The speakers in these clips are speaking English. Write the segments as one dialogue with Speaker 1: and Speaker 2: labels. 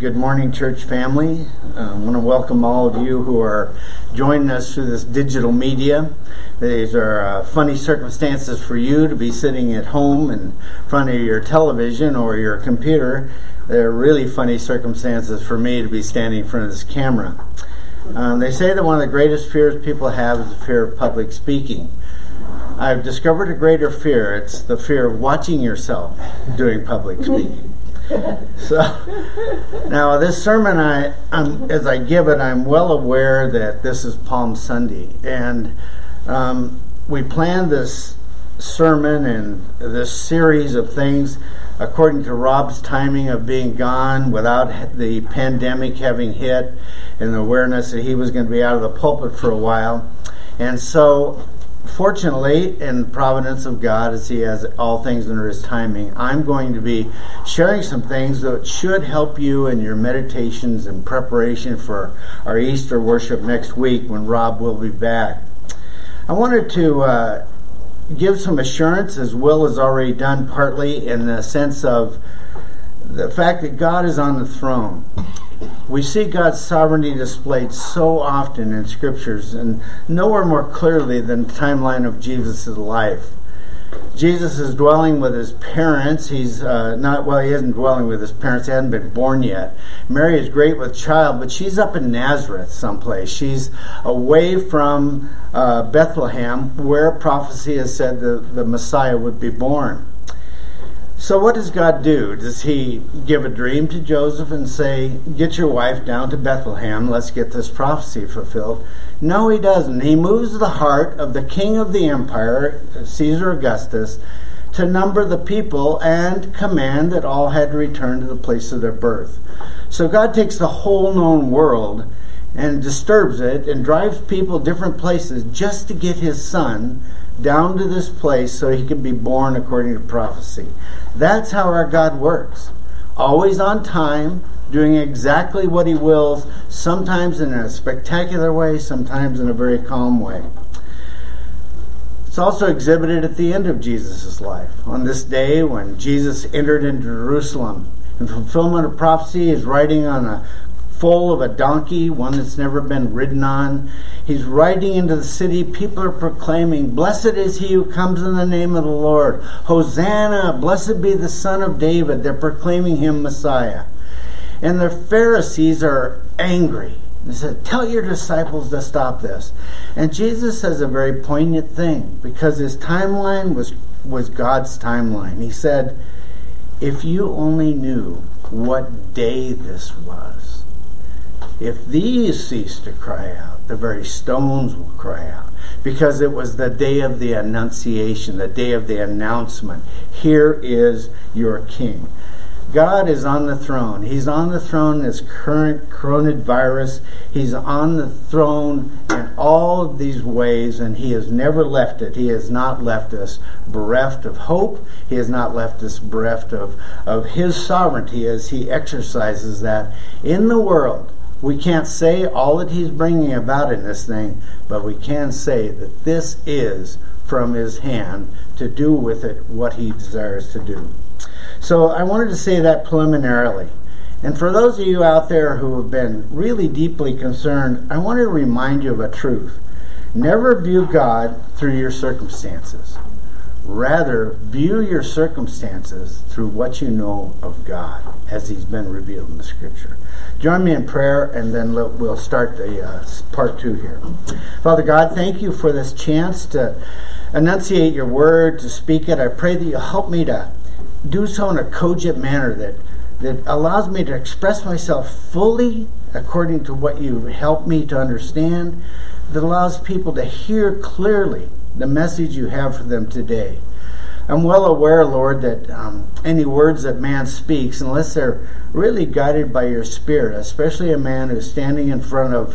Speaker 1: Good morning, church family. I want to welcome all of you who are joining us through this digital media. These are funny circumstances for you to be sitting at home in front of your television or your computer. They're really funny circumstances for me to be standing in front of this camera. They say that one of the greatest fears people have is the fear of public speaking. I've discovered a greater fear. It's the fear of watching yourself doing public speaking. So, now this sermon, as I give it, I'm well aware that this is Palm Sunday, and we planned this sermon and this series of things according to Rob's timing of being gone without the pandemic having hit and the awareness that he was going to be out of the pulpit for a while. And so, fortunately, in the providence of God, as He has all things under His timing, I'm going to be sharing some things that should help you in your meditations and preparation for our Easter worship next week when Rob will be back. I wanted to give some assurance, as Will has already done partly, in the sense of the fact that God is on the throne. We see God's sovereignty displayed so often in Scriptures, and nowhere more clearly than the timeline of Jesus' life. Jesus is dwelling with his parents. He isn't dwelling with his parents. He hasn't been born yet. Mary is great with child, but she's up in Nazareth someplace. She's away from Bethlehem, where prophecy has said the Messiah would be born. So what does God do? Does He give a dream to Joseph and say, get your wife down to Bethlehem, let's get this prophecy fulfilled? No, He doesn't. He moves the heart of the king of the empire, Caesar Augustus, to number the people and command that all had to return to the place of their birth. So God takes the whole known world and disturbs it and drives people different places just to get His Son down to this place so He can be born according to prophecy. That's how our God works. Always on time, doing exactly what He wills, sometimes in a spectacular way, sometimes in a very calm way. It's also exhibited at the end of Jesus' life. On this day when Jesus entered into Jerusalem, in fulfillment of prophecy, He's riding on a foal of a donkey, one that's never been ridden on. He's riding into the city. People are proclaiming, blessed is He who comes in the name of the Lord. Hosanna, blessed be the Son of David. They're proclaiming Him Messiah. And the Pharisees are angry. They said, tell your disciples to stop this. And Jesus says a very poignant thing, because His timeline was God's timeline. He said, if you only knew what day this was, if these cease to cry out, the very stones will cry out. Because it was the day of the Annunciation, the day of the announcement. Here is your King. God is on the throne. He's on the throne in this current coronavirus. He's on the throne in all of these ways, and He has never left it. He has not left us bereft of hope. He has not left us bereft of His sovereignty as He exercises that in the world. We can't say all that He's bringing about in this thing, but we can say that this is from His hand to do with it what He desires to do. So I wanted to say that preliminarily. And for those of you out there who have been really deeply concerned, I want to remind you of a truth. Never view God through your circumstances. Rather, view your circumstances through what you know of God as He's been revealed in the Scripture. Join me in prayer, and then we'll start the part 2 here. Father God, thank You for this chance to enunciate Your word, to speak it. I pray that You'll help me to do so in a cogent manner that allows me to express myself fully according to what You help me to understand, that allows people to hear clearly the message You have for them today. I'm well aware, Lord, that any words that man speaks, unless they're really guided by Your Spirit, especially a man who's standing in front of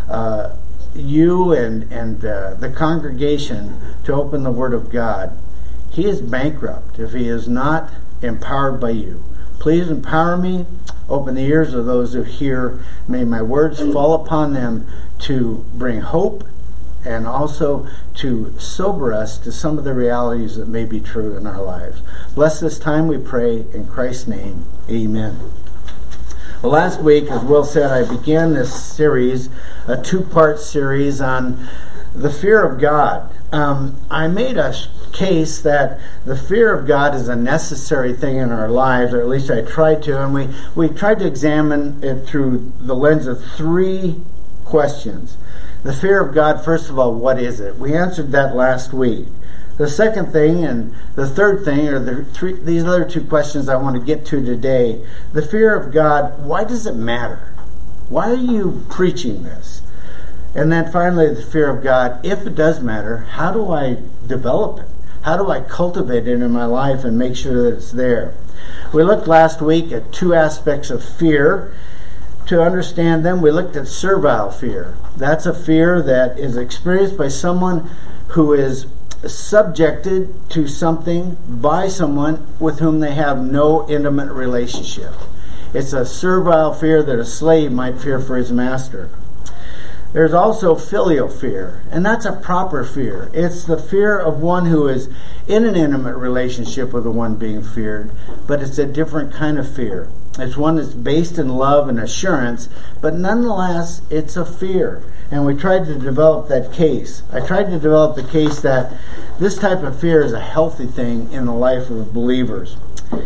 Speaker 1: You and the congregation to open the Word of God, he is bankrupt if he is not empowered by You. Please empower me. Open the ears of those who hear. May my words fall upon them to bring hope and also to sober us to some of the realities that may be true in our lives. Bless this time, we pray, in Christ's name. Amen. Well, last week, as Will said, I began this series, a two-part series on the fear of God. I made a case that the fear of God is a necessary thing in our lives, or at least I tried to, and we tried to examine it through the lens of three questions. The fear of God, first of all, what is it? We answered that last week. The second thing and the third thing are these other two questions I want to get to today. The fear of God, why does it matter? Why are you preaching this? And then finally, the fear of God, if it does matter, how do I develop it? How do I cultivate it in my life and make sure that it's there? We looked last week at two aspects of fear. To understand them, we looked at servile fear. That's a fear that is experienced by someone who is subjected to something by someone with whom they have no intimate relationship. It's a servile fear that a slave might fear for his master. There's also filial fear, and that's a proper fear. It's the fear of one who is in an intimate relationship with the one being feared, but it's a different kind of fear. It's one that's based in love and assurance, but nonetheless, it's a fear. And we tried to develop that case. I tried to develop the case that this type of fear is a healthy thing in the life of believers.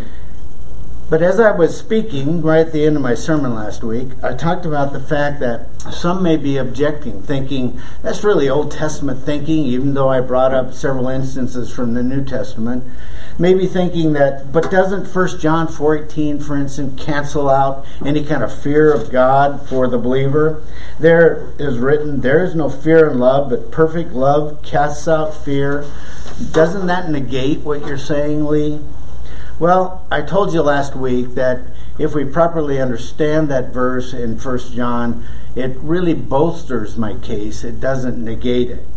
Speaker 1: But as I was speaking right at the end of my sermon last week, I talked about the fact that some may be objecting, thinking, that's really Old Testament thinking, even though I brought up several instances from the New Testament. Maybe thinking that, but doesn't 1 John 4:18, for instance, cancel out any kind of fear of God for the believer? There is written, there is no fear in love, but perfect love casts out fear. Doesn't that negate what you're saying, Lee? Well, I told you last week that if we properly understand that verse in 1 John, it really bolsters my case. It doesn't negate it.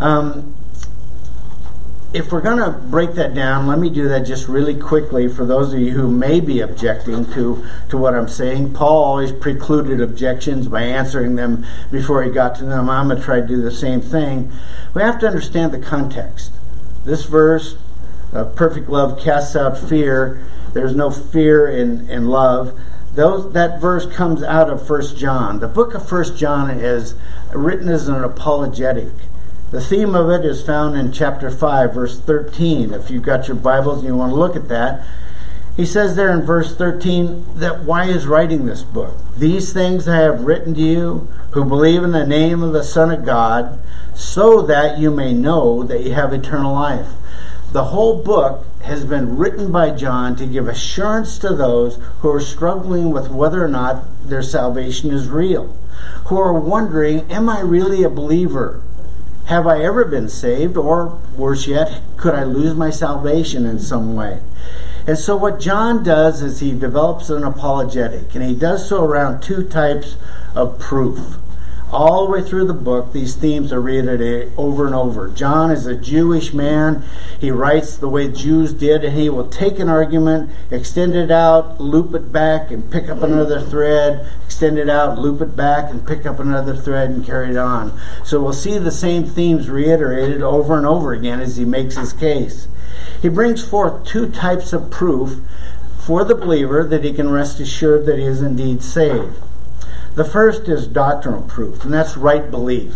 Speaker 1: If we're going to break that down, let me do that just really quickly for those of you who may be objecting to what I'm saying. Paul always precluded objections by answering them before he got to them. I'm going to try to do the same thing. We have to understand the context. This verse, perfect love casts out fear. There's no fear in love. That verse comes out of 1 John. The book of 1 John is written as an apologetic. The theme of it is found in chapter 5, verse 13. If you've got your Bibles and you want to look at that, he says there in verse 13 that why is writing this book? These things I have written to you who believe in the name of the Son of God, so that you may know that you have eternal life. The whole book has been written by John to give assurance to those who are struggling with whether or not their salvation is real, who are wondering, am I really a believer? Have I ever been saved? Or, worse yet, could I lose my salvation in some way? And so what John does is he develops an apologetic, and he does so around two types of proof. All the way through the book, these themes are reiterated over and over. John is a Jewish man. He writes the way Jews did, and he will take an argument, extend it out, loop it back, and pick up another thread, extend it out, loop it back, and pick up another thread, and carry it on. So we'll see the same themes reiterated over and over again as he makes his case. He brings forth two types of proof for the believer that he can rest assured that he is indeed saved. The first is doctrinal proof, and that's right belief.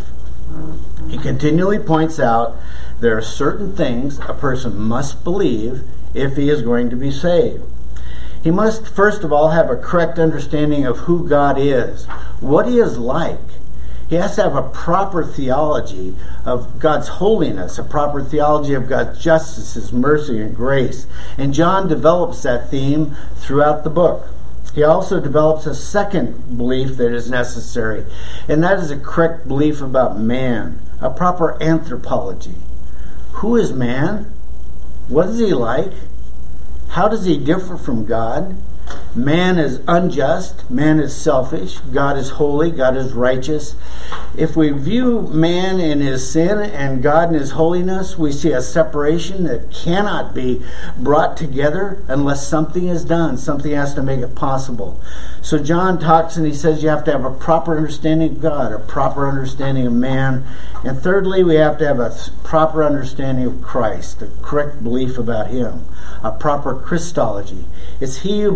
Speaker 1: He continually points out there are certain things a person must believe if he is going to be saved. He must, first of all, have a correct understanding of who God is, what he is like. He has to have a proper theology of God's holiness, a proper theology of God's justice, his mercy and grace. And John develops that theme throughout the book. He also develops a second belief that is necessary, and that is a correct belief about man, a proper anthropology. Who is man? What is he like? How does he differ from God? Man is unjust, man is selfish, God is holy, God is righteous. If we view man in his sin and God in his holiness, we see a separation that cannot be brought together unless something is done. Something has to make it possible. So John talks and he says you have to have a proper understanding of God, a proper understanding of man. And thirdly, we have to have a proper understanding of Christ, a correct belief about him, a proper Christology. It's he who bridges the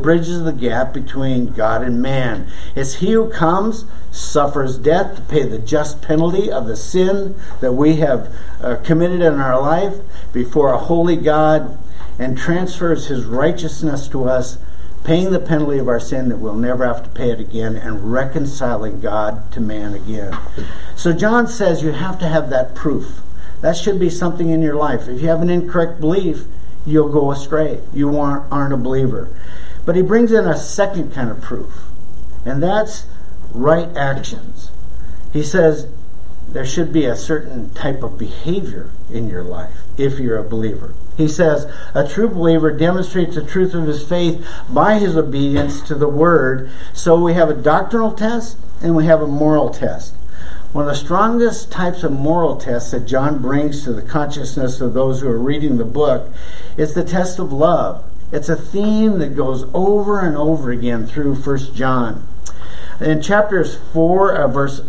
Speaker 1: the gap between God and man. It's he who comes, suffers death to pay the just penalty of the sin that we have committed in our life before a holy God, and transfers his righteousness to us, paying the penalty of our sin that we'll never have to pay it again, and reconciling God to man again. So John says you have to have that proof. That should be something in your life. If you have an incorrect belief, you'll go astray. You aren't a believer. But he brings in a second kind of proof, and that's right actions. He says there should be a certain type of behavior in your life if you're a believer. He says a true believer demonstrates the truth of his faith by his obedience to the Word. So we have a doctrinal test and we have a moral test. One of the strongest types of moral tests that John brings to the consciousness of those who are reading the book is the test of love. It's a theme that goes over and over again through 1 John. In chapter 4,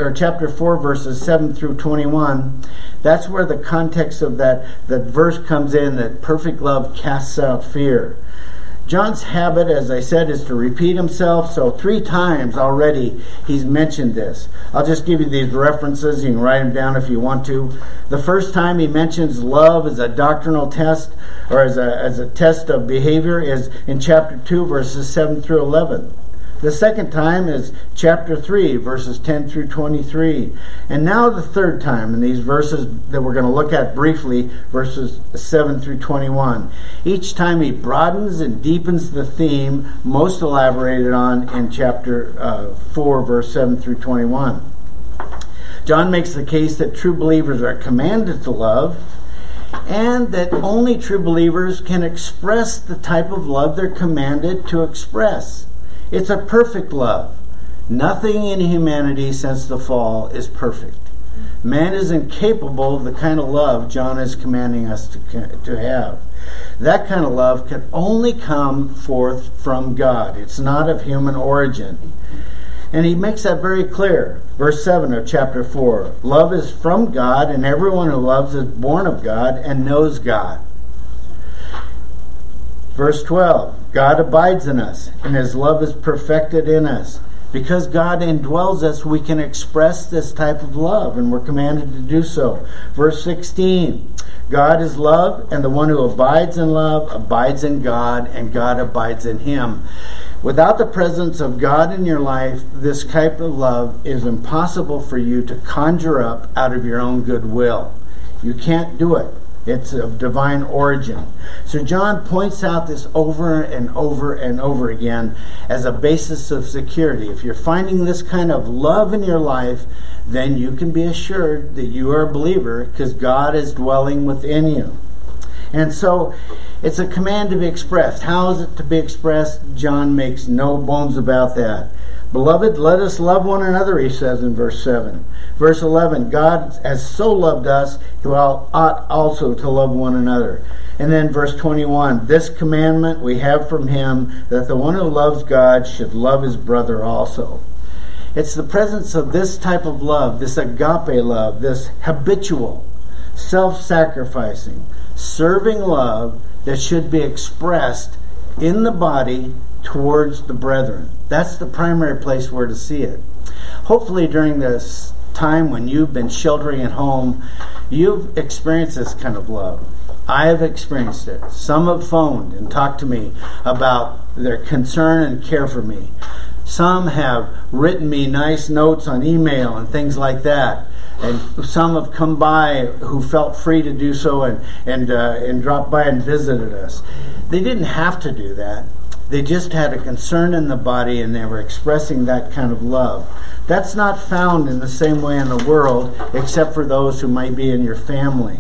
Speaker 1: verses 7 through 21, that's where the context of that verse comes in, that perfect love casts out fear. John's habit, as I said, is to repeat himself, so 3 times already he's mentioned this. I'll just give you these references. You can write them down if you want to. The first time he mentions love as a doctrinal test, or as a test of behavior, is in chapter 2, verses 7 through 11. The second time is chapter 3, verses 10 through 23. And now the third time in these verses that we're going to look at briefly, verses 7 through 21. Each time he broadens and deepens the theme most elaborated on in chapter 4, verse 7 through 21. John makes the case that true believers are commanded to love, and that only true believers can express the type of love they're commanded to express. It's a perfect love. Nothing in humanity since the fall is perfect. Man is incapable of the kind of love John is commanding us to have. That kind of love can only come forth from God. It's not of human origin. And he makes that very clear. Verse 7 of chapter 4. Love is from God, and everyone who loves is born of God and knows God. Verse 12, God abides in us, and his love is perfected in us. Because God indwells us, we can express this type of love, and we're commanded to do so. Verse 16, God is love, and the one who abides in love abides in God, and God abides in him. Without the presence of God in your life, this type of love is impossible for you to conjure up out of your own goodwill. You can't do it. It's of divine origin. So John points out this over and over and over again as a basis of security. If you're finding this kind of love in your life, then you can be assured that you are a believer because God is dwelling within you. And so it's a command to be expressed. How is it to be expressed? John makes no bones about that. Beloved, let us love one another, he says in verse 7. Verse 11, God has so loved us, he ought also to love one another. And then verse 21, this commandment we have from him, that the one who loves God should love his brother also. It's the presence of this type of love, this agape love, this habitual, self-sacrificing, serving love that should be expressed in the body towards the brethren. That's the primary place where to see it. Hopefully during this time when you've been sheltering at home, you've experienced this kind of love. I have experienced it. Some have phoned and talked to me about their concern and care for me. Some have written me nice notes on email and things like that. And some have come by who felt free to do so and dropped by and visited us. They didn't have to do that. They just had a concern in the body, and they were expressing that kind of love. That's not found in the same way in the world, except for those who might be in your family.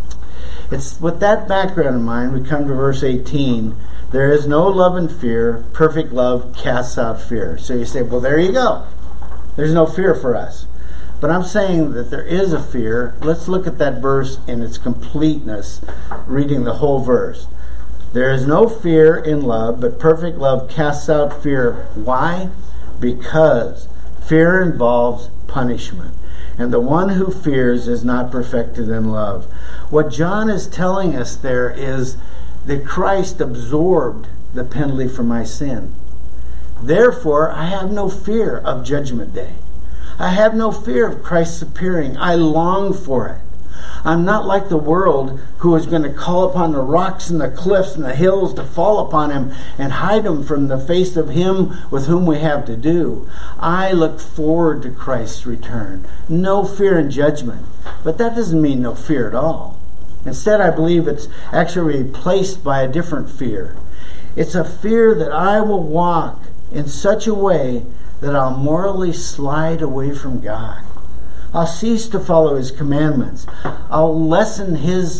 Speaker 1: It's with that background in mind, we come to verse 18. There is no love in fear. Perfect love casts out fear. So you say, well, there you go. There's no fear for us. But I'm saying that there is a fear. Let's look at that verse in its completeness, reading the whole verse. There is no fear in love, but perfect love casts out fear. Why? Because fear involves punishment. And the one who fears is not perfected in love. What John is telling us there is that Christ absorbed the penalty for my sin. Therefore, I have no fear of Judgment Day. I have no fear of Christ's appearing. I long for it. I'm not like the world who is going to call upon the rocks and the cliffs and the hills to fall upon him and hide him from the face of him with whom we have to do. I look forward to Christ's return. No fear in judgment. But that doesn't mean no fear at all. Instead, I believe it's actually replaced by a different fear. It's a fear that I will walk in such a way that I'll morally slide away from God. I'll cease to follow his commandments. I'll lessen his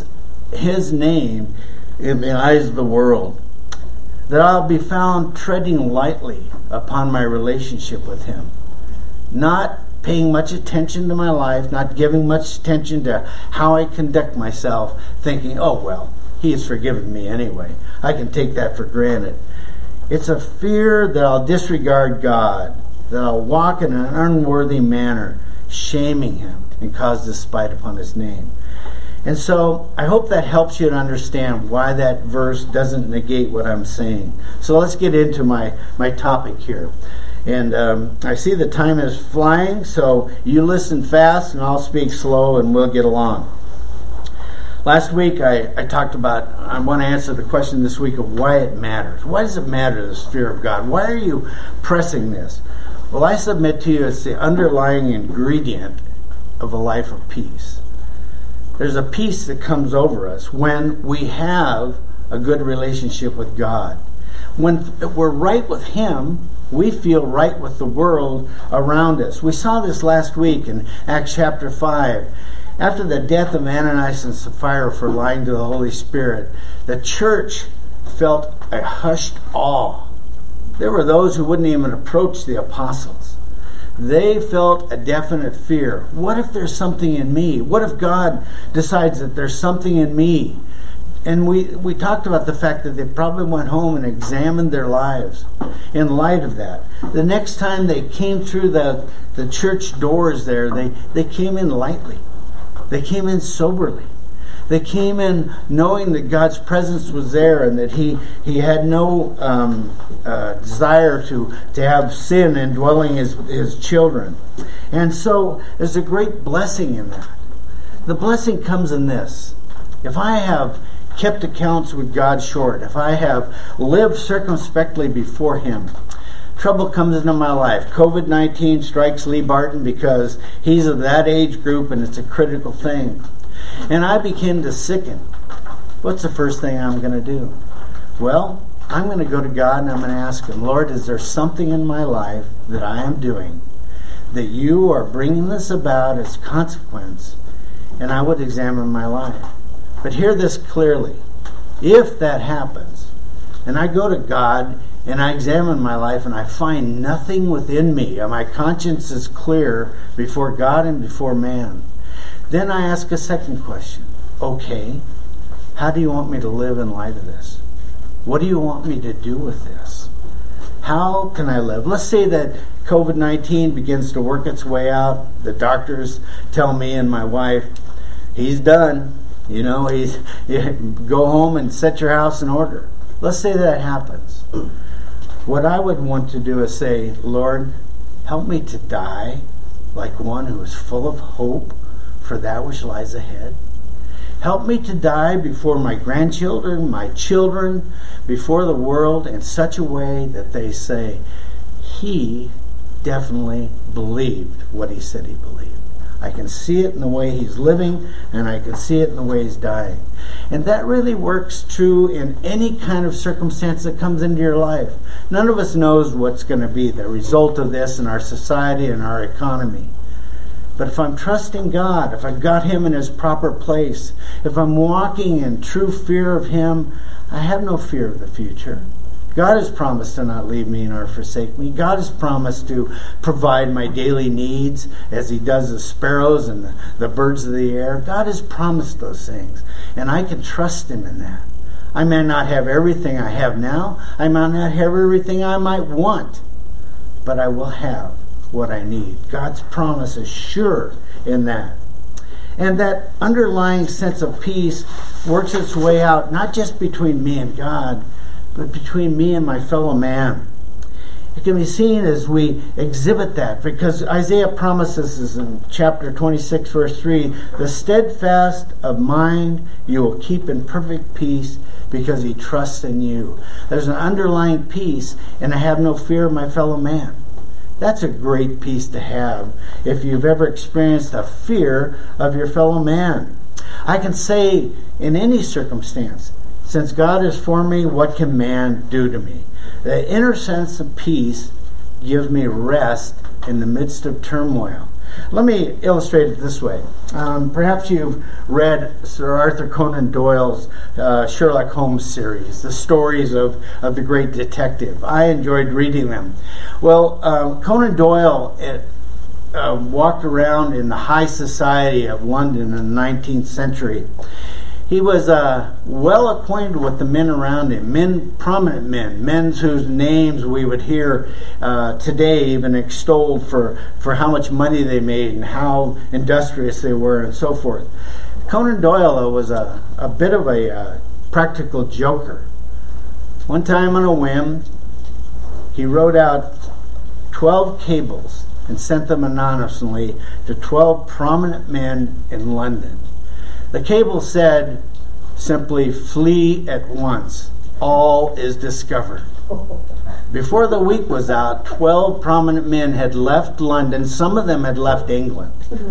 Speaker 1: name in the eyes of the world. That I'll be found treading lightly upon my relationship with him. Not paying much attention to my life, not giving much attention to how I conduct myself, thinking, oh well, he has forgiven me anyway. I can take that for granted. It's a fear that I'll disregard God, that I'll walk in an unworthy manner, shaming him and cause despite upon his name. And so I hope that helps you to understand why that verse doesn't negate what I'm saying. So let's get into my topic here. And I see the time is flying, so you listen fast and I'll speak slow and we'll get along. Last week I talked about, I want to answer the question this week of why it matters. Why does it matter, this fear of God? Why are you pressing this? Well, I submit to you it's the underlying ingredient of a life of peace. There's a peace that comes over us when we have a good relationship with God. When we're right with him, we feel right with the world around us. We saw this last week in Acts chapter 5. After the death of Ananias and Sapphira for lying to the Holy Spirit, the church felt a hushed awe. There were those who wouldn't even approach the apostles. They felt a definite fear. What if there's something in me? What if God decides that there's something in me? And we talked about the fact that they probably went home and examined their lives in light of that. The next time they came through the church doors there, they came in lightly. They came in soberly. They came in knowing that God's presence was there and that He had no desire to have sin indwelling His children. And so there's a great blessing in that. The blessing comes in this. If I have kept accounts with God short, if I have lived circumspectly before Him, trouble comes into my life. COVID-19 strikes Lee Barton because he's of that age group and it's a critical thing. And I begin to sicken. What's the first thing I'm going to do? Well, I'm going to go to God and I'm going to ask Him, Lord, is there something in my life that I am doing that you are bringing this about as consequence? And I would examine my life. But hear this clearly. If that happens, and I go to God and I examine my life and I find nothing within me, and my conscience is clear before God and before man, then I ask a second question. Okay, how do you want me to live in light of this? What do you want me to do with this? How can I live? Let's say that COVID-19 begins to work its way out. The doctors tell me and my wife, he's done. You know, go home and set your house in order. Let's say that happens. What I would want to do is say, Lord, help me to die like one who is full of hope for that which lies ahead. Help me to die before my grandchildren, my children, before the world in such a way that they say, he definitely believed what he said he believed. I can see it in the way he's living, and I can see it in the way he's dying. And that really works true in any kind of circumstance that comes into your life. None of us knows what's going to be the result of this in our society and our economy. But if I'm trusting God, if I've got Him in His proper place, if I'm walking in true fear of Him, I have no fear of the future. God has promised to not leave me nor forsake me. God has promised to provide my daily needs as He does the sparrows and the birds of the air. God has promised those things, and I can trust Him in that. I may not have everything I have now. I might not have everything I might want, but I will have what I need. God's promise is sure in that. And that underlying sense of peace works its way out not just between me and God, but between me and my fellow man. It can be seen as we exhibit that, because Isaiah promises us in chapter 26, verse 3, the steadfast of mind you will keep in perfect peace because he trusts in you. There's an underlying peace, and I have no fear of my fellow man. That's a great peace to have if you've ever experienced a fear of your fellow man. I can say in any circumstance, since God is for me, what can man do to me? The inner sense of peace gives me rest in the midst of turmoil. Let me illustrate it this way. Perhaps you've read Sir Arthur Conan Doyle's Sherlock Holmes series, the stories of the great detective. I enjoyed reading them. Well, Conan Doyle walked around in the high society of London in the 19th century. He was well acquainted with the men around him, prominent men whose names we would hear today even extolled for how much money they made and how industrious they were and so forth. Conan Doyle was a bit of a practical joker. One time on a whim, he wrote out 12 cables and sent them anonymously to 12 prominent men in London. The cable said simply, "Flee at once. All is discovered." Before the week was out, 12 prominent men had left London. Some of them had left England.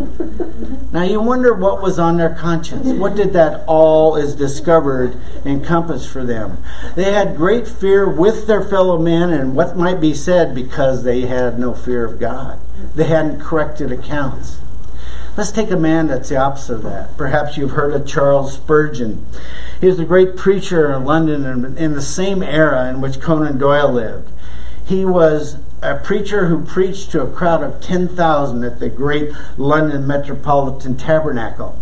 Speaker 1: Now you wonder what was on their conscience. What did that "all is discovered" encompass for them? They had great fear with their fellow men and what might be said because they had no fear of God. They hadn't corrected accounts. Let's take a man that's the opposite of that. Perhaps you've heard of Charles Spurgeon. He was a great preacher in London in the same era in which Conan Doyle lived. He was a preacher who preached to a crowd of 10,000 at the great London Metropolitan Tabernacle.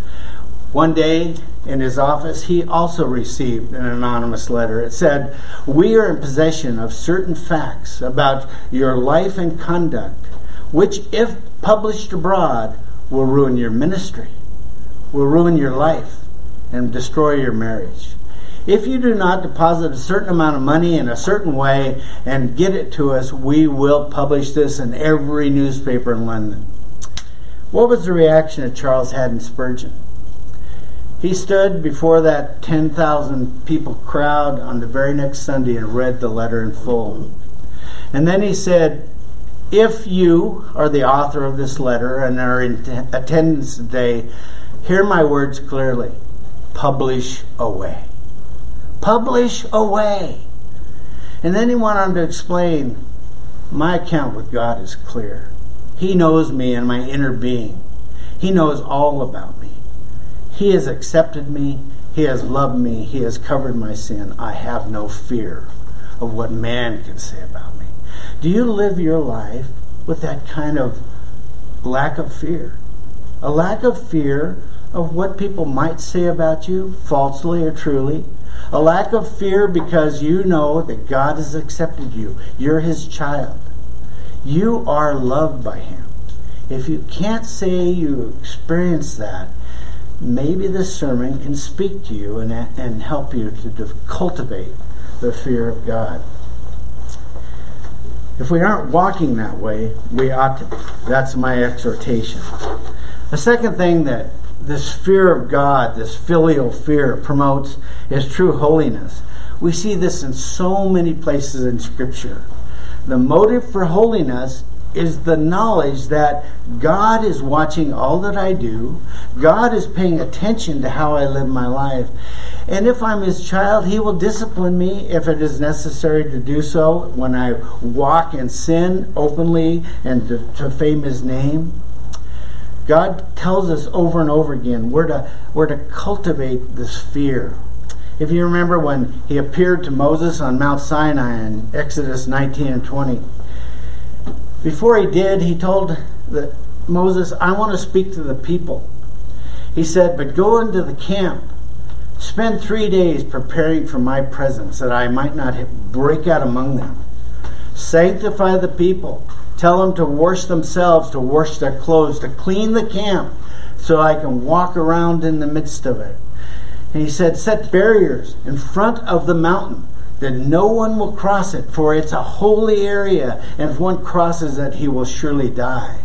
Speaker 1: One day in his office, he also received an anonymous letter. It said, "We are in possession of certain facts about your life and conduct, which, if published abroad, will ruin your ministry, will ruin your life, and destroy your marriage. If you do not deposit a certain amount of money in a certain way and get it to us, we will publish this in every newspaper in London." What was the reaction that Charles had in Spurgeon? He stood before that 10,000 people crowd on the very next Sunday and read the letter in full. And then he said, "If you are the author of this letter and are in attendance today, hear my words clearly. Publish away. Publish away." And then he went on to explain, "My account with God is clear. He knows me and my inner being. He knows all about me. He has accepted me. He has loved me. He has covered my sin. I have no fear of what man can say about me." Do you live your life with that kind of lack of fear? A lack of fear of what people might say about you, falsely or truly? A lack of fear because you know that God has accepted you. You're his child. You are loved by him. If you can't say you experience that, maybe this sermon can speak to you and help you to cultivate the fear of God. If we aren't walking that way, we ought to. That's my exhortation. The second thing that this fear of God, this filial fear, promotes is true holiness. We see this in so many places in Scripture. The motive for holiness is the knowledge that God is watching all that I do. God is paying attention to how I live my life. And if I'm his child, he will discipline me if it is necessary to do so when I walk in sin openly and to fame his name. God tells us over and over again we're to cultivate this fear. If you remember when he appeared to Moses on Mount Sinai in Exodus 19 and 20, before he did, he told Moses, "I want to speak to the people." He said, "But go into the camp. Spend 3 days preparing for my presence, that I might not break out among them. Sanctify the people. Tell them to wash themselves, to wash their clothes, to clean the camp, so I can walk around in the midst of it." And he said, "Set barriers in front of the mountain. that no one will cross it, for it's a holy area, and if one crosses it, he will surely die.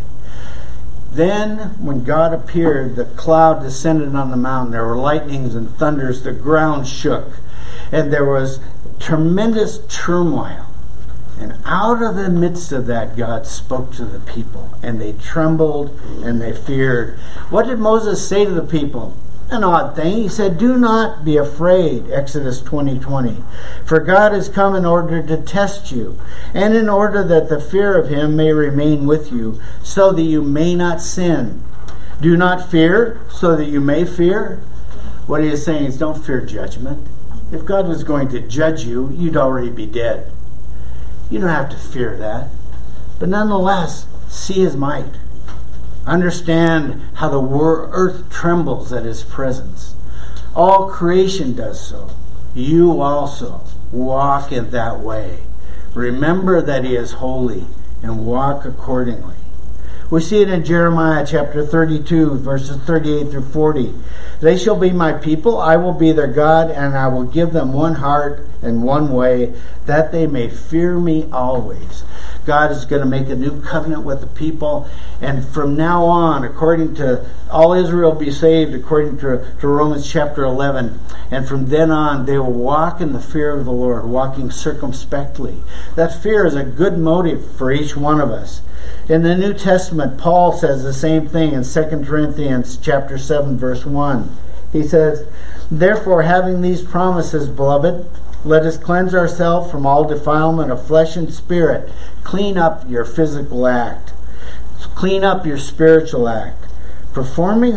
Speaker 1: Then, when God appeared, the cloud descended on the mountain. There were lightnings and thunders. The ground shook, and there was tremendous turmoil. And out of the midst of that, God spoke to the people, and they trembled and they feared. What did Moses say to the people? An odd thing. He said, "Do not be afraid," Exodus 20:20. "For God has come in order to test you, and in order that the fear of him may remain with you, so that you may not sin. Do not fear, so that you may fear." What he is saying is, don't fear judgment. If God was going to judge you, you'd already be dead. You don't have to fear that. But nonetheless, see his might. Understand how the earth trembles at his presence. All creation does so. You also walk in that way. Remember that he is holy and walk accordingly. We see it in Jeremiah chapter 32, verses 38 through 40. "They shall be my people, I will be their God, and I will give them one heart and one way, that they may fear me always." God is going to make a new covenant with the people, and from now on, according to all Israel be saved, according to Romans chapter 11, and from then on, they will walk in the fear of the Lord, walking circumspectly. That fear is a good motive for each one of us. In the New Testament, Paul says the same thing in 2 Corinthians chapter 7, verse 1. He says, "Therefore, having these promises, beloved, let us cleanse ourselves from all defilement of flesh and spirit." Clean up your physical act. Clean up your spiritual act. Perfecting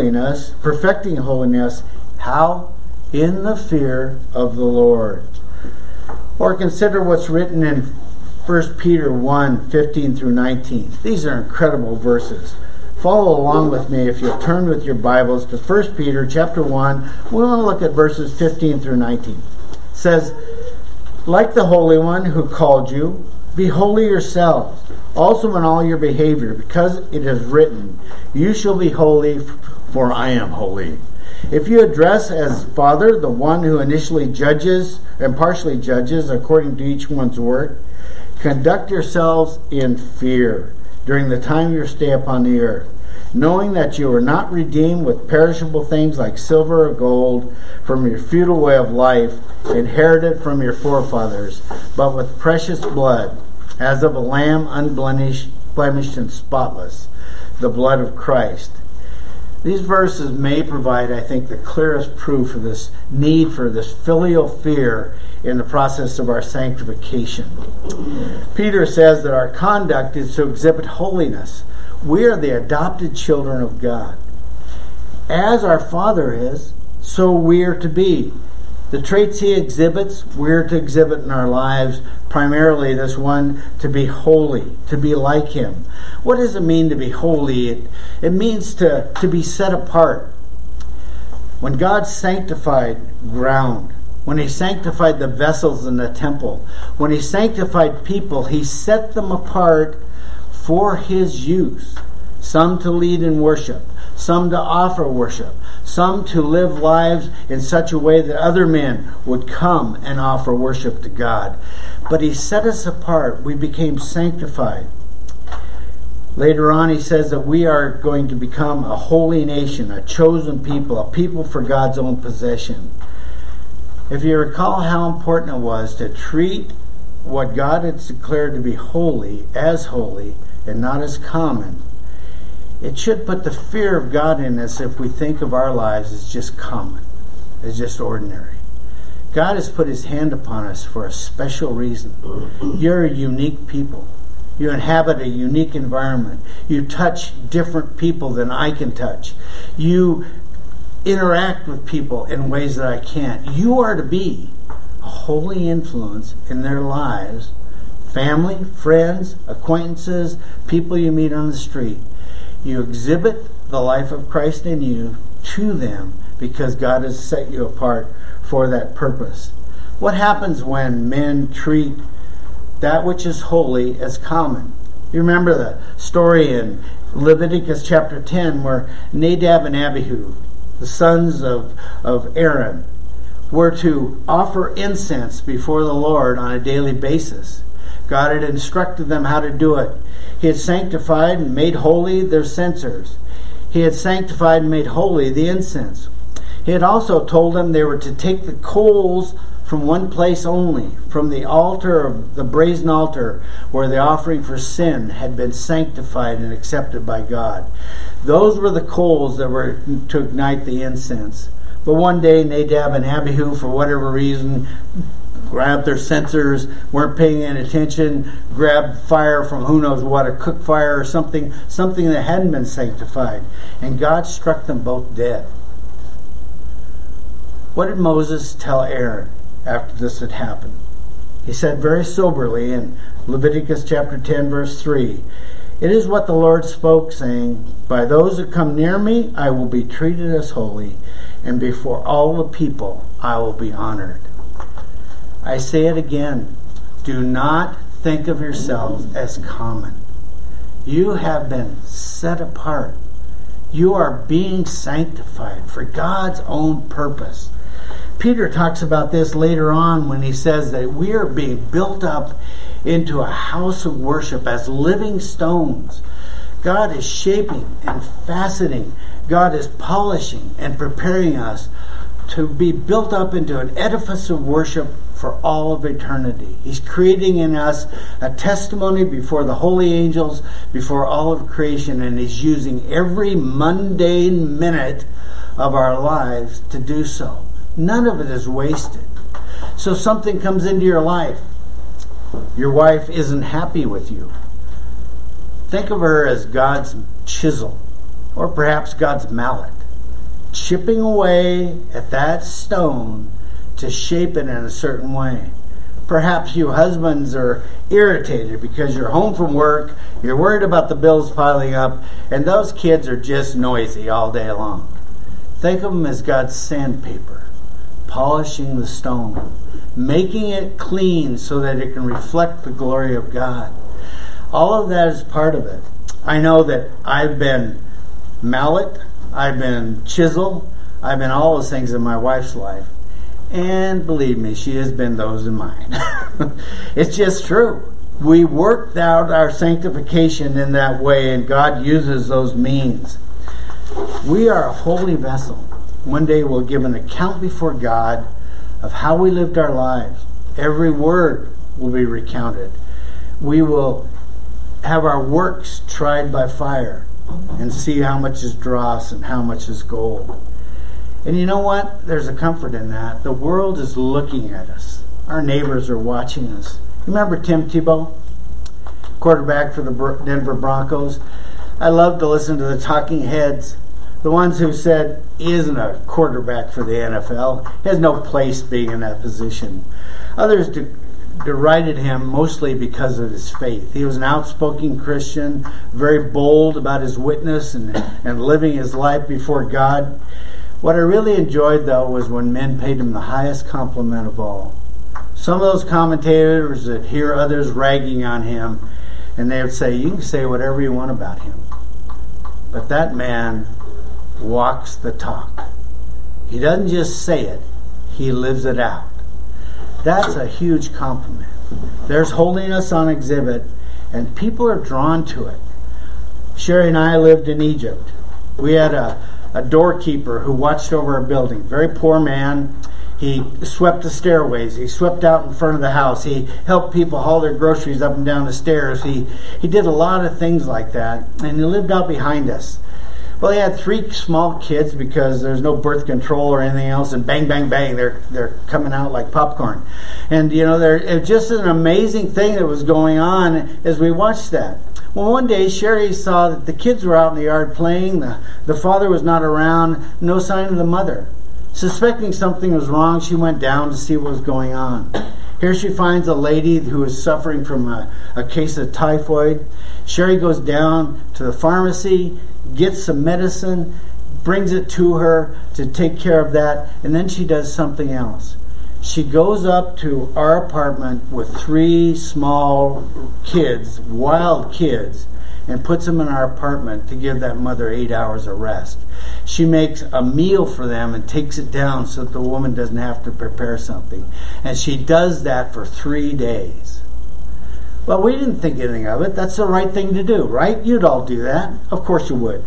Speaker 1: holiness, how? In the fear of the Lord. Or consider what's written in 1 Peter 1, 15 through 19. These are incredible verses. Follow along with me if you'll turn with your Bibles to 1 Peter chapter 1. We want to look at verses 15 through 19. It says, "Like the Holy One who called you, be holy yourselves, also in all your behavior, because it is written, 'You shall be holy, for I am holy.' If you address as Father the one who initially judges and partially judges according to each one's work, conduct yourselves in fear during the time of your stay upon the earth, knowing that you are not redeemed with perishable things like silver or gold from your futile way of life, inherited from your forefathers, but with precious blood, as of a lamb unblemished, and spotless, the blood of Christ." These verses may provide, I think, the clearest proof of this need for this filial fear in the process of our sanctification. Peter says that our conduct is to exhibit holiness. We are the adopted children of God. As our Father is, so we are to be. The traits he exhibits, we're to exhibit in our lives, primarily this one, to be holy, to be like him. What does it mean to be holy? It means to be set apart. When God sanctified ground, when he sanctified the vessels in the temple, when he sanctified people, he set them apart for his use. Some to lead in worship, some to offer worship, some to live lives in such a way that other men would come and offer worship to God. But he set us apart. We became sanctified. Later on, he says that we are going to become a holy nation, a chosen people, a people for God's own possession. If you recall how important it was to treat what God had declared to be holy as holy and not as common, it should put the fear of God in us if we think of our lives as just common, as just ordinary. God has put his hand upon us for a special reason. You're a unique people. You inhabit a unique environment. You touch different people than I can touch. You interact with people in ways that I can't. You are to be a holy influence in their lives. Family, friends, acquaintances, people you meet on the street. You exhibit the life of Christ in you to them because God has set you apart for that purpose. What happens when men treat that which is holy as common? You remember the story in Leviticus chapter 10 where Nadab and Abihu, the sons of Aaron, were to offer incense before the Lord on a daily basis. God had instructed them how to do it. He had sanctified and made holy their censers. He had sanctified and made holy the incense. He had also told them they were to take the coals from one place only, from the altar of the brazen altar where the offering for sin had been sanctified and accepted by God. Those were the coals that were to ignite the incense. But one day Nadab and Abihu, for whatever reason, grabbed their censers, weren't paying any attention, grabbed fire from who knows what, a cook fire or something that hadn't been sanctified. And God struck them both dead. What did Moses tell Aaron after this had happened? He said very soberly in Leviticus chapter 10, verse 3, "It is what the Lord spoke, saying, by those who come near me I will be treated as holy, and before all the people I will be honored." I say it again, do not think of yourselves as common. You have been set apart. You are being sanctified for God's own purpose. Peter talks about this later on when he says that we are being built up into a house of worship as living stones. God is shaping and faceting. God is polishing and preparing us to be built up into an edifice of worship for all of eternity. He's creating in us a testimony before the holy angels, before all of creation, and He's using every mundane minute of our lives to do so. None of it is wasted. So something comes into your life. Your wife isn't happy with you. Think of her as God's chisel, or perhaps God's mallet, chipping away at that stone to shape it in a certain way. Perhaps you husbands are irritated because you're home from work, you're worried about the bills piling up, and those kids are just noisy all day long. Think of them as God's sandpaper, polishing the stone, making it clean so that it can reflect the glory of God. All of that is part of it. I know that I've been mallet, I've been chisel, I've been all those things in my wife's life. And believe me, she has been those in mine. It's just true. We worked out our sanctification in that way, and God uses those means. We are a holy vessel. One day we'll give an account before God of how we lived our lives. Every word will be recounted. We will have our works tried by fire and see how much is dross and how much is gold. And you know what? There's a comfort in that. The world is looking at us. Our neighbors are watching us. Remember Tim Tebow, quarterback for the Denver Broncos? I love to listen to the talking heads, the ones who said he isn't a quarterback for the NFL. He has no place being in that position. Others derided him mostly because of his faith. He was an outspoken Christian, very bold about his witness and living his life before God. What I really enjoyed, though, was when men paid him the highest compliment of all. Some of those commentators would hear others ragging on him, and they would say, you can say whatever you want about him, but that man walks the talk. He doesn't just say it, he lives it out. That's a huge compliment. There's holiness on exhibit, and people are drawn to it. Sherry and I lived in Egypt. We had a doorkeeper who watched over our building. Very poor man. He swept the stairways. He swept out in front of the house. He helped people haul their groceries up and down the stairs. He did a lot of things like that. And he lived out behind us. Well, he had 3 small kids because there's no birth control or anything else. And bang, bang, bang, they're coming out like popcorn. And, you know, it was just an amazing thing that was going on as we watched that. Well, one day, Sherry saw that the kids were out in the yard playing. The father was not around. No sign of the mother. Suspecting something was wrong, she went down to see what was going on. Here she finds a lady who is suffering from a case of typhoid. Sherry goes down to the pharmacy, gets some medicine, brings it to her to take care of that, and then she does something else. She goes up to our apartment with 3 small kids, wild kids, and puts them in our apartment to give that mother 8 hours of rest. She makes a meal for them and takes it down so that the woman doesn't have to prepare something. And she does that for 3 days. Well, we didn't think anything of it. That's the right thing to do, right? You'd all do that. Of course you would.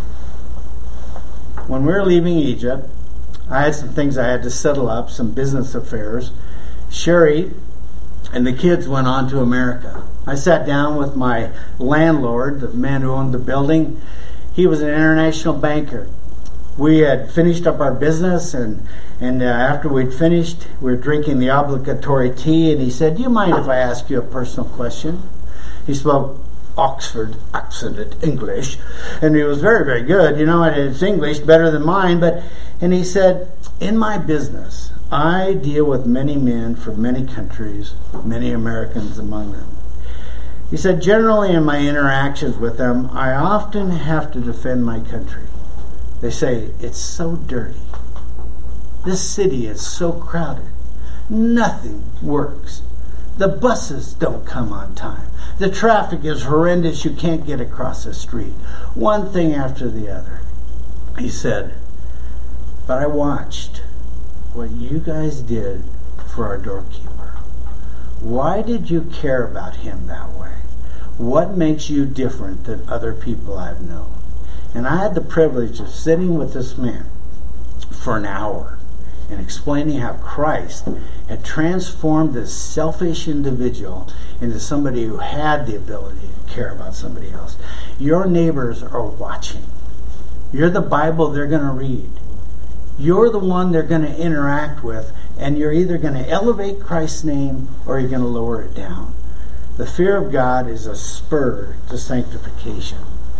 Speaker 1: When we were leaving Egypt, I had some things I had to settle up, some business affairs. Sherry and the kids went on to America. I sat down with my landlord, the man who owned the building. He was an international banker. We had finished up our business, and after we'd finished, we were drinking the obligatory tea, and he said, "Do you mind if I ask you a personal question?" He spoke Oxford accented English, and he was very, very good. You know, it's English better than mine, and he said, "In my business, I deal with many men from many countries, many Americans among them." He said, "Generally in my interactions with them, I often have to defend my country. They say, it's so dirty. This city is so crowded. Nothing works. The buses don't come on time. The traffic is horrendous. You can't get across the street. One thing after the other." He said, "But I watched what you guys did for our doorkeeper. Why did you care about him that way? What makes you different than other people I've known?" And I had the privilege of sitting with this man for an hour and explaining how Christ had transformed this selfish individual into somebody who had the ability to care about somebody else. Your neighbors are watching. You're the Bible they're going to read. You're the one they're going to interact with, and you're either going to elevate Christ's name or you're going to lower it down. The fear of God is a spur to sanctification.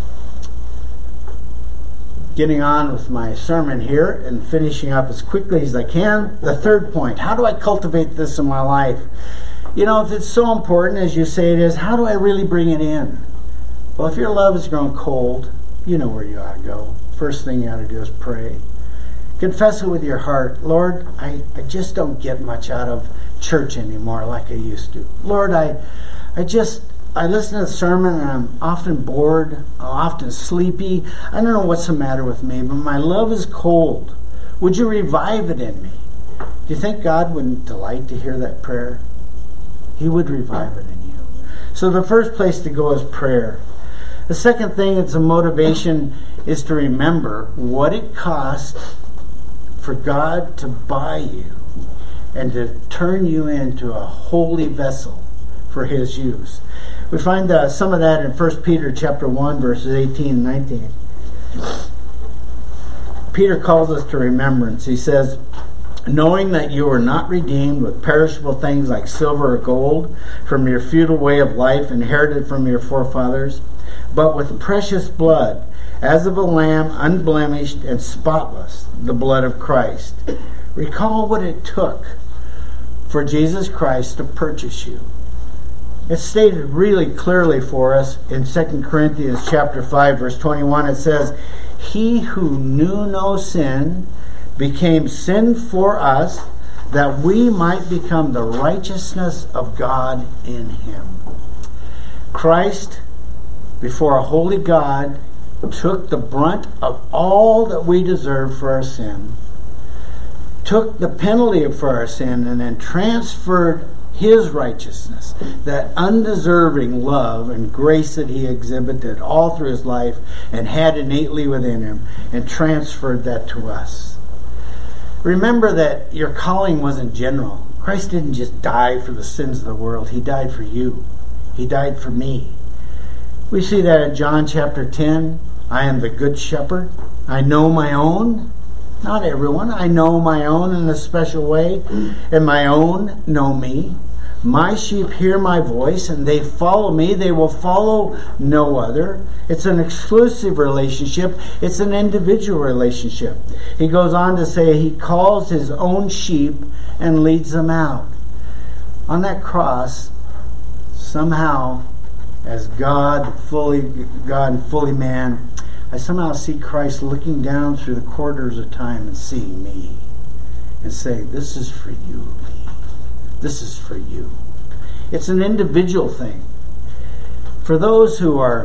Speaker 1: Getting on with my sermon here and finishing up as quickly as I can. The third point, how do I cultivate this in my life? You know, if it's so important as you say it is, how do I really bring it in? Well, if your love has grown cold, you know where you ought to go. First thing you ought to do is pray. Confess it with your heart. "Lord, I just don't get much out of church anymore like I used to. Lord, I listen to the sermon and I'm often bored, I'm often sleepy. I don't know what's the matter with me, but my love is cold. Would you revive it in me?" Do you think God would delight to hear that prayer? He would revive it in you. So the first place to go is prayer. The second thing that's a motivation is to remember what it costs for God to buy you and to turn you into a holy vessel for His use. We find some of that in 1 Peter chapter 1, verses 18 and 19. Peter calls us to remembrance. He says, "Knowing that you are not redeemed with perishable things like silver or gold from your futile way of life inherited from your forefathers, but with precious blood, as of a lamb unblemished and spotless, the blood of Christ." Recall what it took for Jesus Christ to purchase you. It's stated really clearly for us in 2 Corinthians chapter 5, verse 21. It says, "He who knew no sin became sin for us, that we might become the righteousness of God in Him." Christ, before a holy God, took the brunt of all that we deserve for our sin, took the penalty for our sin, and then transferred His righteousness, that undeserving love and grace that He exhibited all through His life and had innately within Him, and transferred that to us. Remember that your calling wasn't general. Christ didn't just die for the sins of the world. He died for you. He died for me. We see that in John chapter 10. "I am the good shepherd. I know my own." Not everyone. "I know my own in a special way, and my own know me. My sheep hear my voice, and they follow me. They will follow no other." It's an exclusive relationship. It's an individual relationship. He goes on to say He calls His own sheep and leads them out. On that cross, somehow, as God and fully man, I somehow see Christ looking down through the corridors of time and seeing me and saying, "This is for you, Lee. This is for you." It's an individual thing. For those who are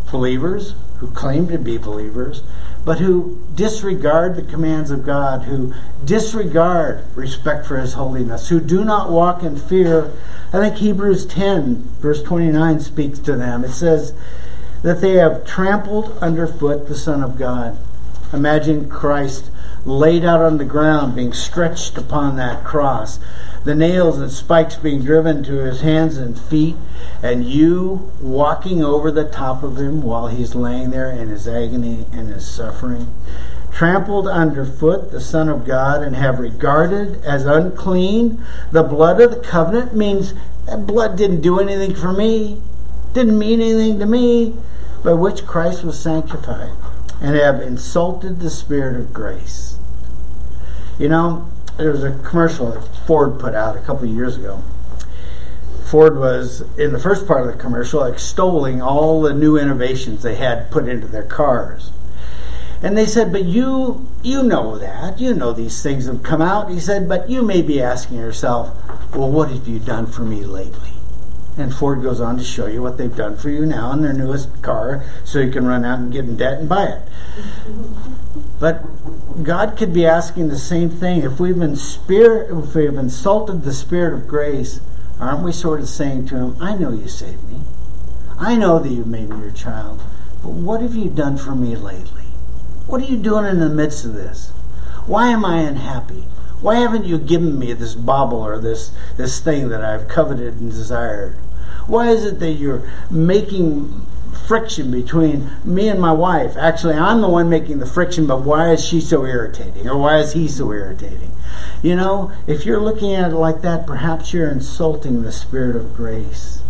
Speaker 1: believers, who claim to be believers, but who disregard the commands of God, who disregard respect for His holiness, who do not walk in fear. I think Hebrews 10, verse 29 speaks to them. It says that they have trampled underfoot the Son of God. Imagine Christ laid out on the ground, being stretched upon that cross, the nails and spikes being driven to His hands and feet, and you walking over the top of Him while He's laying there in His agony and His suffering. Trampled underfoot the Son of God, and have regarded as unclean the blood of the covenant. Means that blood didn't do anything for me, didn't mean anything to me, by which Christ was sanctified, and have insulted the Spirit of grace. You know, there was a commercial that Ford put out a couple of years ago. Ford was, in the first part of the commercial, extolling all the new innovations they had put into their cars. And they said, but you know that. You know these things have come out. He said, but you may be asking yourself, well, what have you done for me lately? And Ford goes on to show you what they've done for you now in their newest car, so you can run out and get in debt and buy it. But God could be asking the same thing. If we've insulted the Spirit of grace, aren't we sort of saying to Him, I know you saved me. I know that you've made me your child. But what have you done for me lately? What are you doing in the midst of this? Why am I unhappy? Why haven't you given me this bauble or this thing that I've coveted and desired? Why is it that you're making friction between me and my wife? Actually, I'm the one making the friction, but why is she so irritating? Or why is he so irritating? You know, if you're looking at it like that, perhaps you're insulting the Spirit of grace.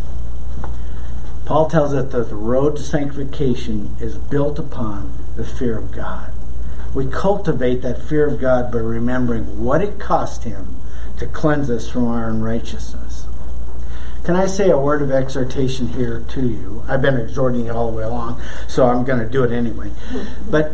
Speaker 1: Paul tells us that the road to sanctification is built upon the fear of God. We cultivate that fear of God by remembering what it cost Him to cleanse us from our unrighteousness. Can I say a word of exhortation here to you? I've been exhorting you all the way along, so I'm going to do it anyway. But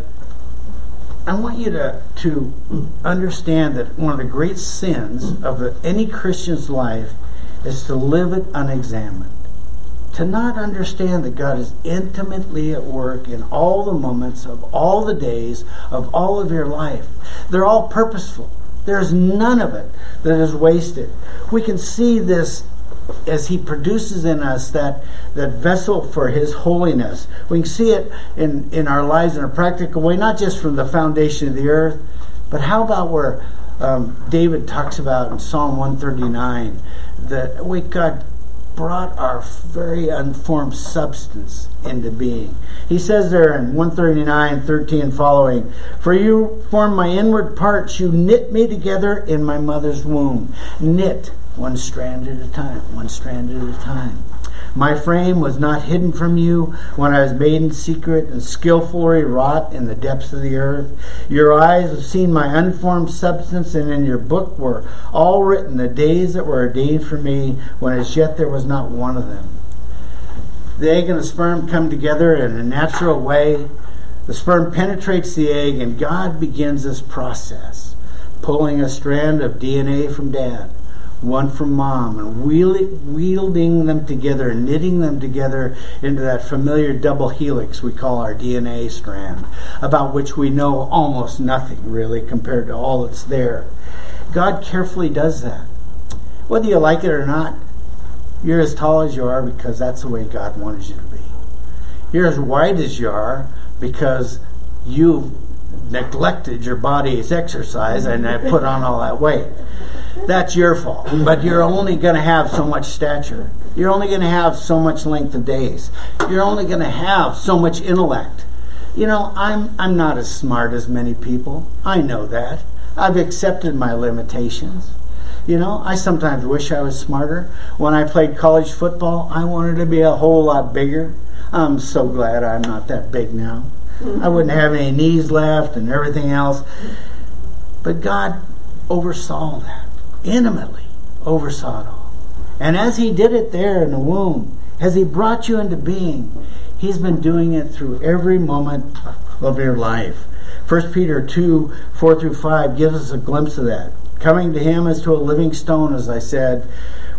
Speaker 1: I want you to understand that one of the great sins of any Christian's life is to live it unexamined. To not understand that God is intimately at work in all the moments of all the days of all of your life. They're all purposeful. There's none of it that is wasted. We can see this as He produces in us that vessel for His holiness. We can see it in our lives in a practical way, not just from the foundation of the earth, but how about where David talks about in Psalm 139 that God brought our very unformed substance into being. He says there in 139:13 following, for you formed my inward parts, you knit me together in my mother's womb. Knit, one strand at a time, one strand at a time. My frame was not hidden from you when I was made in secret and skillfully wrought in the depths of the earth. Your eyes have seen my unformed substance, and in your book were all written the days that were ordained for me, when as yet there was not one of them. The egg and the sperm come together in a natural way. The sperm penetrates the egg, and God begins this process, pulling a strand of DNA from Dad, one from Mom, and wielding them together and knitting them together into that familiar double helix we call our DNA strand, about which we know almost nothing really compared to all that's there. God carefully does that. Whether you like it or not, you're as tall as you are because that's the way God wanted you to be. You're as wide as you are because you've neglected your body's exercise and put on all that weight. That's your fault. But you're only going to have so much stature. You're only going to have so much length of days. You're only going to have so much intellect. You know, I'm not as smart as many people. I know that. I've accepted my limitations. You know, I sometimes wish I was smarter. When I played college football, I wanted to be a whole lot bigger. I'm so glad I'm not that big now. I wouldn't have any knees left and everything else. But God oversaw that, intimately oversaw it all. And as He did it there in the womb, as He brought you into being, He's been doing it through every moment of your life. 1 Peter 2:4-5 gives us a glimpse of that. Coming to Him as to a living stone, as I said,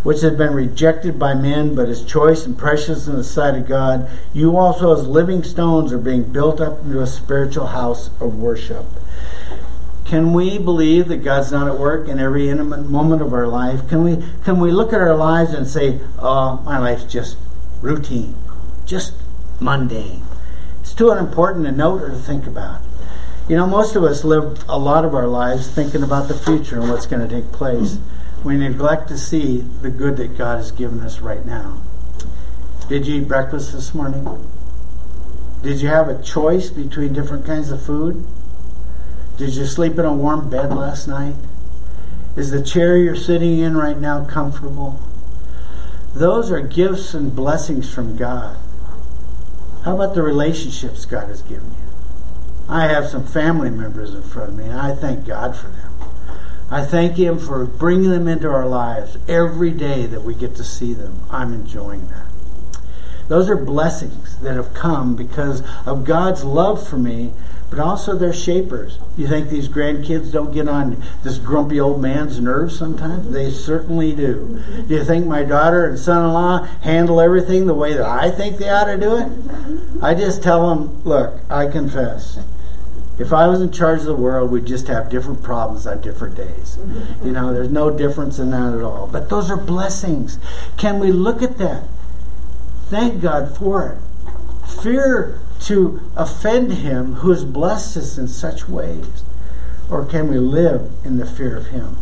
Speaker 1: which has been rejected by men, but is choice and precious in the sight of God, you also as living stones are being built up into a spiritual house of worship. Can we believe that God's not at work in every intimate moment of our life? Can we look at our lives and say, oh, my life's just routine, just mundane? It's too unimportant to note or to think about. You know, most of us live a lot of our lives thinking about the future and what's going to take place. We neglect to see the good that God has given us right now. Did you eat breakfast this morning? Did you have a choice between different kinds of food? Did you sleep in a warm bed last night? Is the chair you're sitting in right now comfortable? Those are gifts and blessings from God. How about the relationships God has given you? I have some family members in front of me, and I thank God for them. I thank Him for bringing them into our lives every day that we get to see them. I'm enjoying that. Those are blessings that have come because of God's love for me, but also they're shapers. You think these grandkids don't get on this grumpy old man's nerves sometimes? They certainly do. Do you think my daughter and son-in-law handle everything the way that I think they ought to do it? I just tell them, look, I confess, if I was in charge of the world, we'd just have different problems on different days. You know, there's no difference in that at all. But those are blessings. Can we look at that? Thank God for it. Fear to offend Him who has blessed us in such ways. Or can we live in the fear of Him?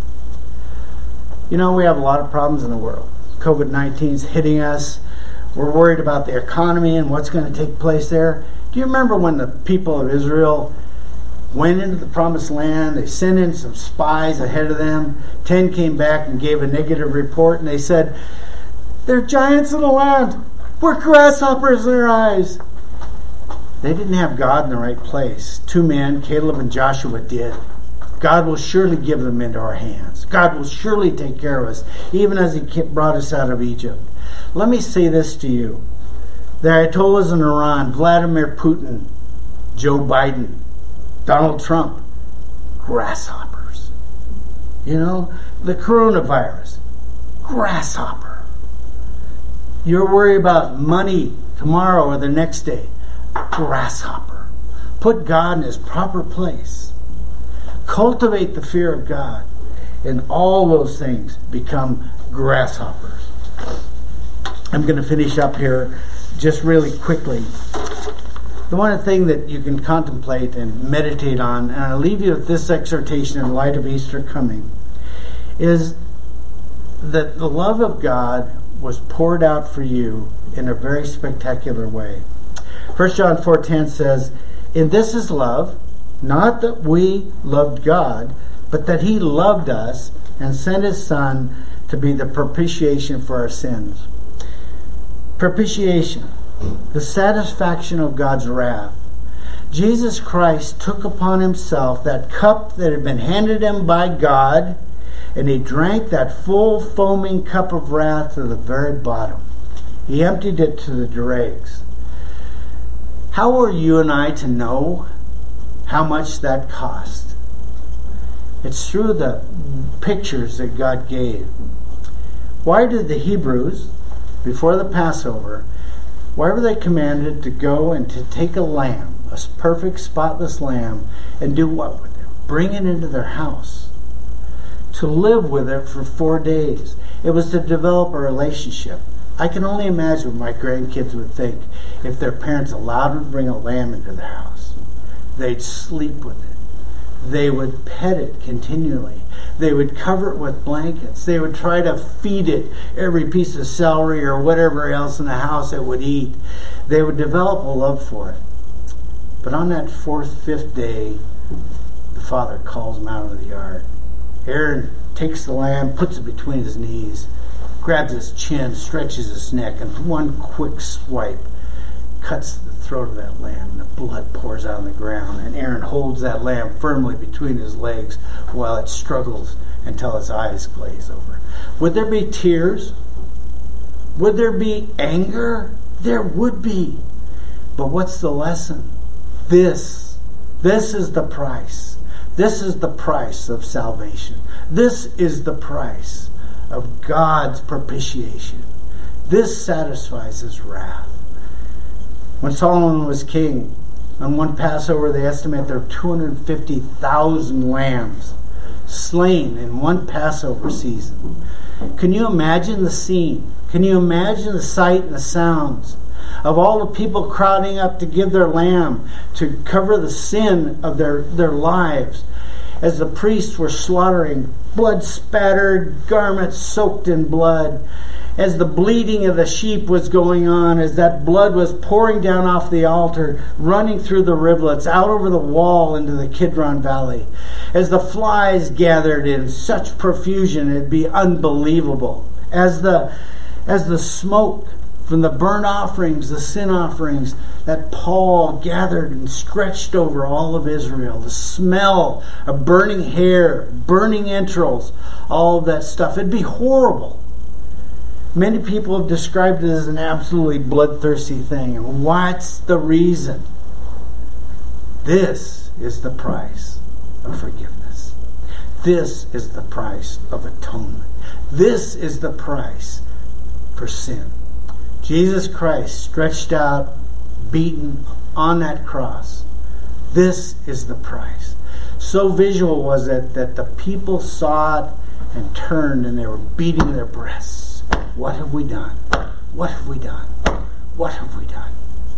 Speaker 1: You know, we have a lot of problems in the world. COVID-19 is hitting us. We're worried about the economy and what's going to take place there. Do you remember when the people of Israel went into the promised land? They sent in some spies ahead of them. 10 came back and gave a negative report, and they said, "They're giants in the land. We're grasshoppers in their eyes." They didn't have God in the right place. 2 men, Caleb and Joshua, did. God will surely give them into our hands. God will surely take care of us, even as He brought us out of Egypt. Let me say this to you. The Ayatollahs in Iran, Vladimir Putin, Joe Biden, Donald Trump, grasshoppers. You know, the coronavirus, grasshopper. You're worried about money tomorrow or the next day, grasshopper. Put God in His proper place. Cultivate the fear of God, and all those things become grasshoppers. I'm going to finish up here just really quickly. The one thing that you can contemplate and meditate on, and I'll leave you with this exhortation in light of Easter coming, is that the love of God was poured out for you in a very spectacular way. 1 John 4:10 says, "In this is love, not that we loved God, but that He loved us and sent His Son to be the propitiation for our sins." Propitiation, the satisfaction of God's wrath. Jesus Christ took upon Himself that cup that had been handed Him by God, and He drank that full foaming cup of wrath to the very bottom. He emptied it to the dregs. How are you and I to know how much that cost? It's through the pictures that God gave. Why did the Hebrews, before the Passover, why were they commanded to go and to take a lamb, a perfect spotless lamb, and do what with it? Bring it into their house. To live with it for 4 days. It was to develop a relationship. I can only imagine what my grandkids would think if their parents allowed them to bring a lamb into their house. They'd sleep with it. They would pet it continually. They would cover it with blankets. They would try to feed it every piece of celery or whatever else in the house it would eat. They would develop a love for it. But on that 4th, 5th day, the father calls them out of the yard. Aaron takes the lamb, puts it between his knees, grabs his chin, stretches his neck, and one quick swipe cuts the throat of that lamb, and the blood pours out on the ground, and Aaron holds that lamb firmly between his legs while it struggles until its eyes glaze over. Would there be tears? Would there be anger? There would be. But what's the lesson? This is the price. This is the price of salvation. This is the price of God's propitiation. This satisfies his wrath. When Solomon was king, on one Passover they estimate there were 250,000 lambs slain in one Passover season. Can you imagine the scene? Can you imagine the sight and the sounds of all the people crowding up to give their lamb to cover the sin of their lives, as the priests were slaughtering blood-spattered garments soaked in blood, as the bleating of the sheep was going on, as that blood was pouring down off the altar, running through the rivulets, out over the wall into the Kidron Valley, as the flies gathered in such profusion, it'd be unbelievable. As the smoke from the burnt offerings, the sin offerings that Paul gathered and stretched over all of Israel, the smell of burning hair, burning entrails, all of that stuff, it'd be horrible. Many people have described it as an absolutely bloodthirsty thing. And what's the reason? This is the price of forgiveness. This is the price of atonement. This is the price for sin. Jesus Christ stretched out, beaten on that cross. This is the price. So visual was it that the people saw it and turned and they were beating their breasts. What have we done? What have we done? What have we done?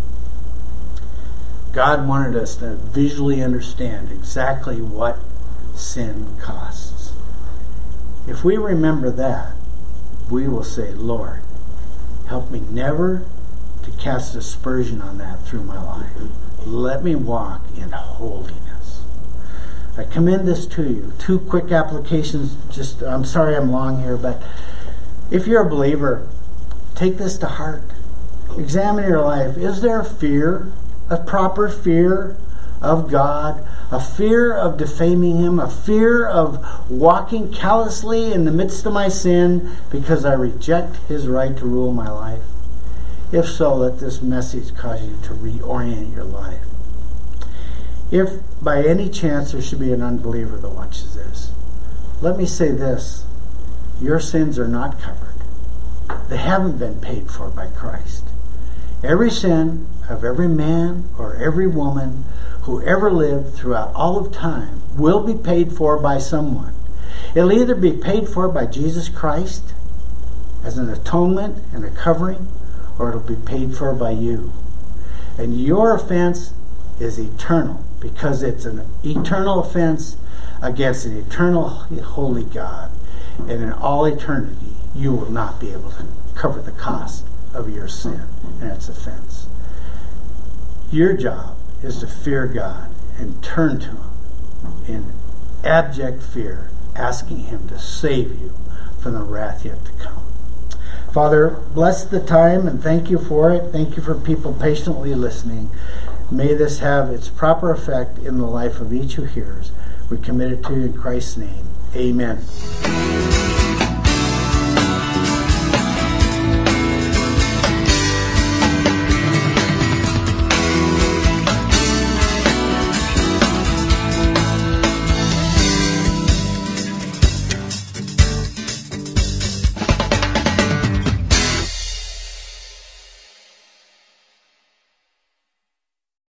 Speaker 1: God wanted us to visually understand exactly what sin costs. If we remember that, we will say, Lord, help me never to cast aspersion on that through my life. Let me walk in holiness. I commend this to you. 2 quick applications. I'm sorry I'm long here, but if you're a believer, take this to heart. Examine your life. Is there a fear, a proper fear of God, a fear of defaming Him, a fear of walking callously in the midst of my sin because I reject His right to rule my life? If so, let this message cause you to reorient your life. If by any chance there should be an unbeliever that watches this, let me say this. Your sins are not covered. They haven't been paid for by Christ. Every sin of every man or every woman who ever lived throughout all of time will be paid for by someone. It'll either be paid for by Jesus Christ as an atonement and a covering, or it'll be paid for by you. And your offense is eternal because it's an eternal offense against an eternal holy God. And in all eternity, you will not be able to cover the cost of your sin and its offense. Your job is to fear God and turn to Him in abject fear, asking Him to save you from the wrath yet to come. Father, bless the time and thank you for it. Thank you for people patiently listening. May this have its proper effect in the life of each who hears. We commit it to you in Christ's name. Amen.